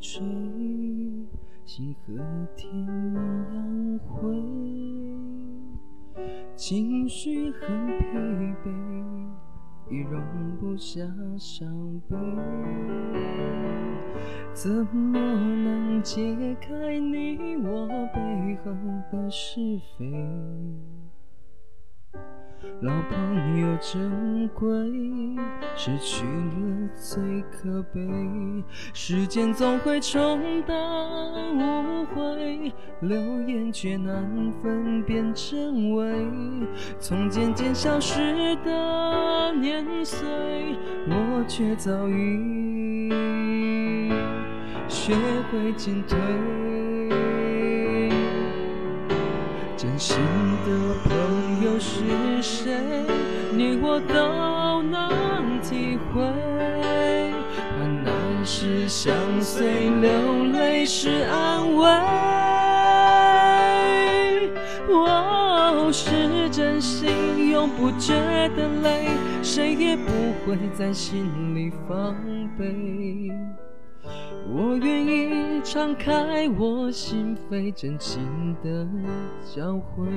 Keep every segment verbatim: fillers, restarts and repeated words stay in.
吹，心和天一样灰，情绪很疲惫，已容不下伤悲，怎么能解开你我背后的是非？老朋友珍贵，失去了最可悲。时间总会冲淡误会，流言却难分辨真伪。从渐渐消失的年岁，我却早已学会进退。真心的朋友是谁？你我都能体会。患难时相随，流泪是安慰。我是真心，永不觉得累，谁也不会在心里防备。我愿意敞开我心扉，真情的交汇。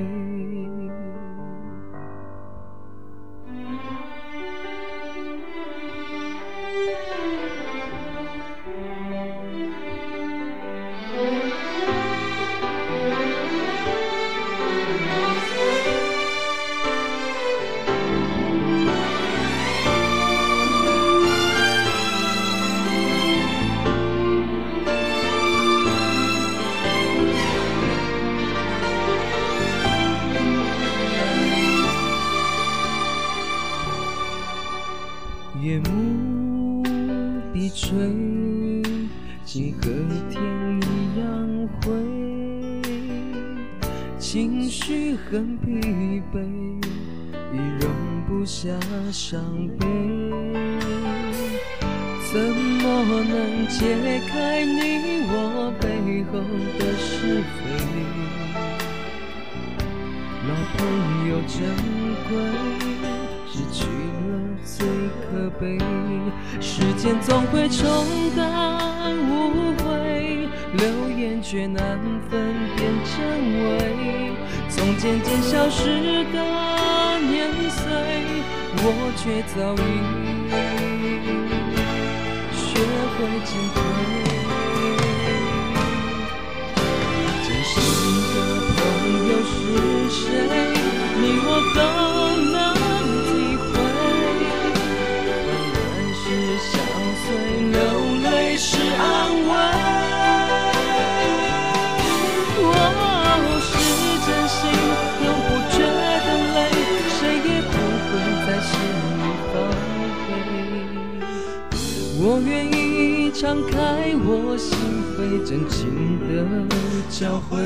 夜幕低垂，心和天一样灰，情绪很疲惫，已容不下伤悲。怎么能解开你我背后的是非？老朋友珍贵，失去了最可悲。时间总会冲淡误会，流言却难分辨真伪。从渐渐消失的年岁，我却早已学会进退。真心的朋友是谁？你我都能体会。患难时相随，流泪是安慰。我是真心，永不觉得累，谁也不会在心里防备。我愿意敞开我心扉，真情的交汇。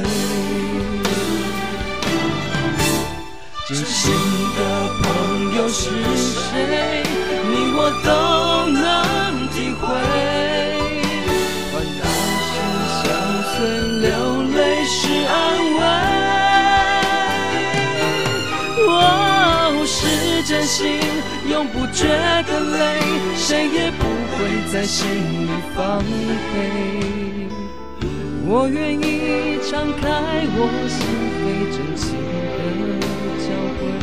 真心的朋友是谁？你我都能体会。患难时相随，流泪是安慰。我是真心，永不觉得累，谁也不会在心里防备。我愿意敞开我心扉，真情的交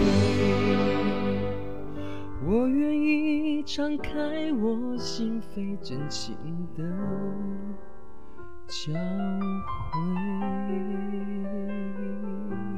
汇。我愿意敞开我心扉，真情的交汇。